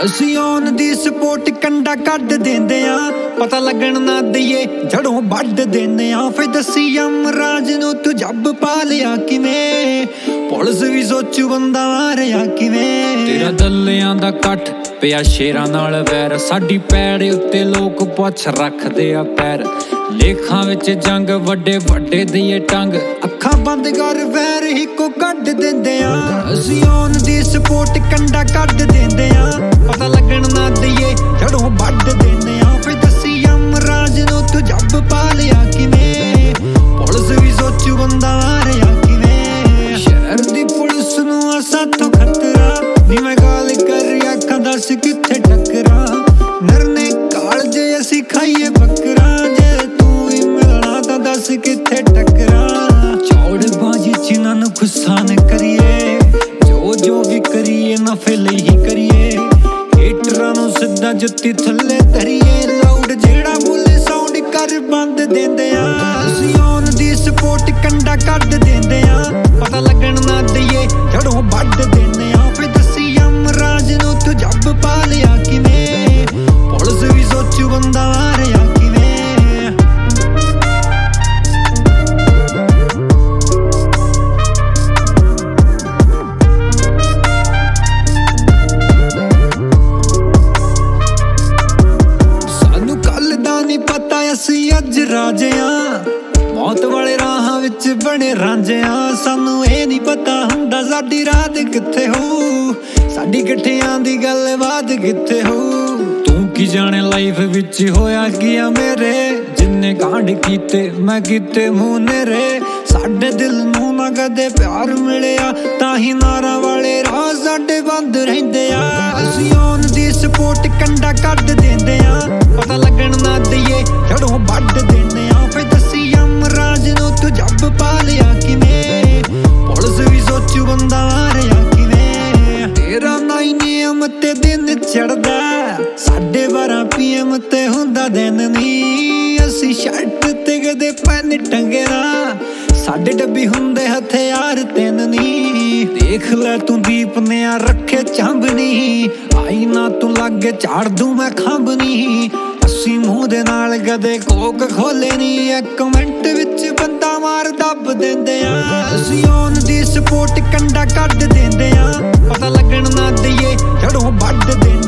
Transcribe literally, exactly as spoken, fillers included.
ਅਸੀਂ on the support ਕੰਡਾ ਕੱਢ ਦਿੰਦੇ ਆ, ਪਤਾ ਲੱਗਣ ਨਾ ਦਈਏ ਜੜੋਂ ਵੱਢ ਦਿੰਦੇ ਆ। ਫਿਰ ਦੱਸੀ ਯਮਰਾਜ ਨੂੰ ਤੂੰ ਜੱਬ ਪਾ ਲਿਆ ਕਿਵੇਂ, ਪੁਲਿਸ ਵੀ ਸੋਚੂ ਬੰਦਾ ਮਾਰਿਆ ਕਿਵੇਂ। ਤੇਰਾ ਦੱਲਿਆਂ ਦਾ ਕੱਠ ਪਿਆ ਸ਼ੇਰਾਂ ਨਾਲ ਵੈਰ, ਸਾਡੀ ਪੈੜ ਉੱਤੇ ਲੋਕ ਪੁੱਛ ਰੱਖਦੇ ਆ ਪੈਰ। ਲੇਖਾਂ ਵਿੱਚ ਜੰਗ ਵੱਡੇ ਵੱਡੇ ਦਈਏ ਟੰਗ, ਅੱਖਾਂ ਬੰਦ ਕਰ ਵੈਰ ਇੱਕੋ ਕੱਢ ਦਿੰਦੇ ਆ। ਅਸੀਂ ਔਨ ਦੀ ਸਪੋਰਟ ਕੰਡਾ ਕੱਢ ਦਿੰਦੇ ਆ, ਪਤਾ ਲੱਗਣ ਨਾ ਦਈਏ ਜੜੋਂ ਵੱਢ ਦਿੰਦੇ ਆ। ਫਿਰ ਦੱਸੀ ਯਮਰਾਜ ਨੂੰ ਤੂੰ ਜੱਬ ਪਾ ਲਿਆ ਕਿਵੇਂ, ਪੁਲਿਸ ਵੀ ਸੋਚੂ ਬੰਦਾ ਮਾਰਿਆ ਕਿਵੇਂ। ਸ਼ਹਿਰ ਦੀ ਪੁਲਿਸ ਨੂੰ ਆ ਸਾਥੋਂ ਖਤਰਾ, ਨੀ ਮੈਂ ਗਾਲ ਕਰ ਅੱਖਾਂ ਦੱਸ ਕਿੱਥੇ ਟੱਕਰਾਂ। ਨਰਨੇ ਕਾਲ ਜੇ ਅਸੀਂ ਖਾਈਏ ਬੱਕਰਾ, ਜੇ ਤੂੰ ਵੀ ਮਿਲਣਾ ਤਾਂ ਦੱਸ ਕਿੱਥੇ ਟੱਕਰਾਂ। ਚੌੜ ਬਾਜੀ ਚ ਨਾ ਨੂੰ ਗੁੱਸਾ ਨਾ ਕਰੀਏ, ਜੋ ਜੋ ਵੀ ਕਰੀਏ ਨਫੇ ਲਈ ਹੀ ਕਰੀਏ। ਹੀਟਰਾਂ ਨੂੰ ਸਿੱਧਾ ਜੁੱਤੀ ਥੱਲੇ ਧਰੀਏ, ਲਾਊਡ ਜਿਹੜਾ ਬੋਲੇ ਸਾਊਂਡ ਕਰ ਬੰਦ ਦਿੰਦੇ ਆ। ਅਸੀਂ ਔਨ ਦੀ ਸਪੋਰਟ ਕੰਡਾ ਕੱਢ ਦਿੰਦੇ ਆ, ਪਤਾ ਲੱਗਣ ਨਾ ਦਈਏ ਜੜੋਂ ਵੱਢ ਦਿੰਦੇ ਆ। ਫਿਰ ਦੱਸੀ ਯਮਰਾਜ ਨੂੰ ਤੂੰ ਜੱਬ ਪਾ ਲਿਆ ਕਿਵੇਂ, ਪੁਲਿਸ ਵੀ ਸੋਚੂ ਬੰਦਾ ਮਾਰਿਆ ਕਿਵੇਂ। ਸਾਨੂੰ ਕੱਲ ਦਾ ਨੀ ਪਤਾ ਅਸੀਂ ਅੱਜ ਰਾਜੇ ਆ, ਮੌਤ ਵਾਲੇ ਰਾਹਾਂ ਵਿੱਚ ਬਣੇ ਰਾਂਝੇ ਆ। ਸਾਨੂੰ ਇਹ ਨੀ ਪਤਾ ਹੁੰਦਾ ਸਾਡੀ ਰਾਤ ਕਿੱਥੇ ਹੋਊ, ਸਾਡੀ ਇਕੱਠਿਆਂ ਦੀ ਗੱਲਬਾਤ ਕਿੱਥੇ ਹੋਊ। ਤੂੰ ਕੀ ਜਾਣੇ ਲਾਈਫ ਵਿੱਚ ਹੋਇਆ ਕੀ ਆ ਮੇਰੇ, ਜਿੰਨੇ ਕਾਂਡ ਕੀਤੇ ਮੈਂ ਕੀਤੇ ਮੂੰਹ ਨੇਰੇ। ਸਾਡੇ ਦਿਲ ਨੂੰ ਨਾ ਕਦੇ ਪਿਆਰ ਮਿਲਿਆ, ਤਾਂ ਹੀ ਨਾਰਾਂ ਵਾਲੇ ਰਾਹ ਸਾਡੇ ਬੰਦ ਰਹਿੰਦੇ ਆ। ਅਸੀਂ ਔਨ ਦੀ ਸਪੋਰਟ ਕੰਡਾ ਕੱਢ ਦਿੰਦੇ ਆ, ਪਤਾ ਲੱਗਣ ਨਾ ਦਈਏ ਜੜੋਂ ਵੱਢ ਦਿੰਦੇ ਆ। ਫਿਰ ਦੱਸੀ ਯਮਰਾਜ ਨੂੰ ਤੂੰ ਜੱਬ ਪਾ ਲਿਆ ਕਿਵੇਂ, ਪੁਲਿਸ ਵੀ ਸੋਚੂ ਬੰਦਾ ਮਾਰਿਆ ਕਿਵੇਂ। ਤੇਰਾ ਨਾਈ ਨਿਯਮ ਤੇ ਦਿਨ ਚੜਦਾ, ਸਾਡੇ ਬਾਰਾਂ ਪੀ ਐਮ ਤੇ ਹੁੰਦਾ ਦਿਨ ਨੀ। ਅਸੀਂ ਸ਼ਰਟ ਤੇ ਕਦੇ ਪੈਨ ਟੰਗੇ ਨਾ, ਸਾਡੇ ਡੱਬੀ ਹੁੰਦੇ ਹਥਿਆਰ ਤਿੰਨ ਨੀ। ਦੇਖ ਲੈ ਤੂੰ ਦੀਪ ਨੇ ਆ ਰੱਖੇ ਚਾਂਬਨੀ, ਆਈ ਨਾ ਤੂੰ ਲਾਗੇ ਝਾੜ ਦੂੰ ਮੈਂ ਖੰਭਨੀ। ਅਸੀਂ ਮੂੰਹ ਦੇ ਨਾਲ ਕਦੇ ਕੋਕ ਖੋਲੇ ਨੀ, ਇੱਕ ਮਿੰਟ ਵਿੱਚ ਬੰਦਾ ਮਾਰ ਦੱਬ ਦਿੰਦੇ ਆ। ਅਸੀਂ ਔਨ ਦੀ ਸਪੋਰਟ ਕੰਡਾ ਕੱਢ ਦਿੰਦੇ ਆ, ਪਤਾ ਲੱਗਣ ਨਾ ਦਈਏ ਜੜੋਂ ਵੱਢ ਦਿੰਦੇ